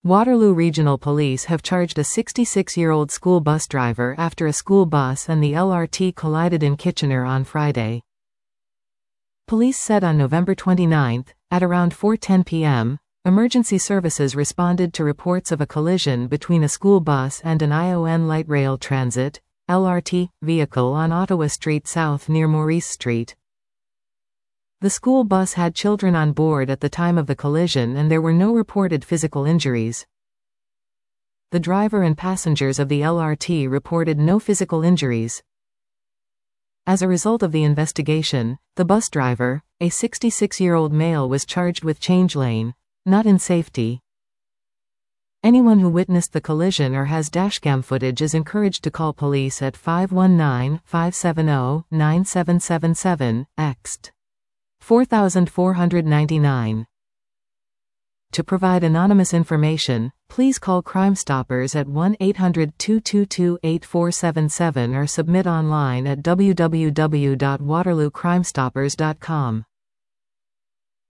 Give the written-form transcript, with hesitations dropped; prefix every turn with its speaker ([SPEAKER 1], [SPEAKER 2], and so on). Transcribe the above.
[SPEAKER 1] Waterloo Regional Police have charged a 66-year-old school bus driver after a school bus and the LRT collided in Kitchener on Friday. Police said on November 29, at around 4:10 p.m., emergency services responded to reports of a collision between a school bus and an ION Light Rail Transit (LRT) vehicle on Ottawa Street South near Maurice Street. The school bus had children on board at the time of the collision and there were no reported physical injuries. The driver and passengers of the LRT reported no physical injuries. As a result of the investigation, the bus driver, a 66-year-old male, was charged with change lane, not in safety. Anyone who witnessed the collision or has dashcam footage is encouraged to call police at 519-570-9777, ext. 4499. To provide anonymous information, please call Crime Stoppers at 1-800-222-8477 or submit online at www.waterloocrimestoppers.com.